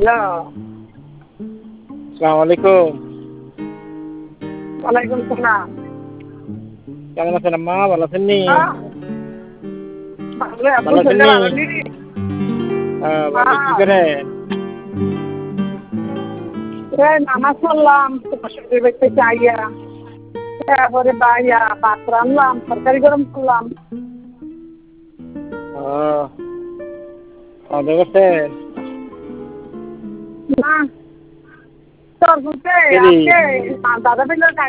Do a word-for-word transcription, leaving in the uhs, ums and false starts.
Hello. আসসালামু আলাইকুম। ওয়ালাইকুম সালাম। কেমন আছেন আম্মা? ভালো আছেন নি? হ্যাঁ। ভালো আব্বু ভালো আছেন শরীরটা নি? ভালো নি? হ্যাঁ, ভালো। কি হ্যাঁ। করেন? এই নামাজ পড়লাম তোমার সঙ্গে দেখতে চাইয়া। তারপরে বাইয়া ভাত রান্নলাম, তরকারি গরম করলাম। ও, খাওয়া দাওয়া করছেন? না, তোর বলতে দেরি। আজকে দাদা বিলের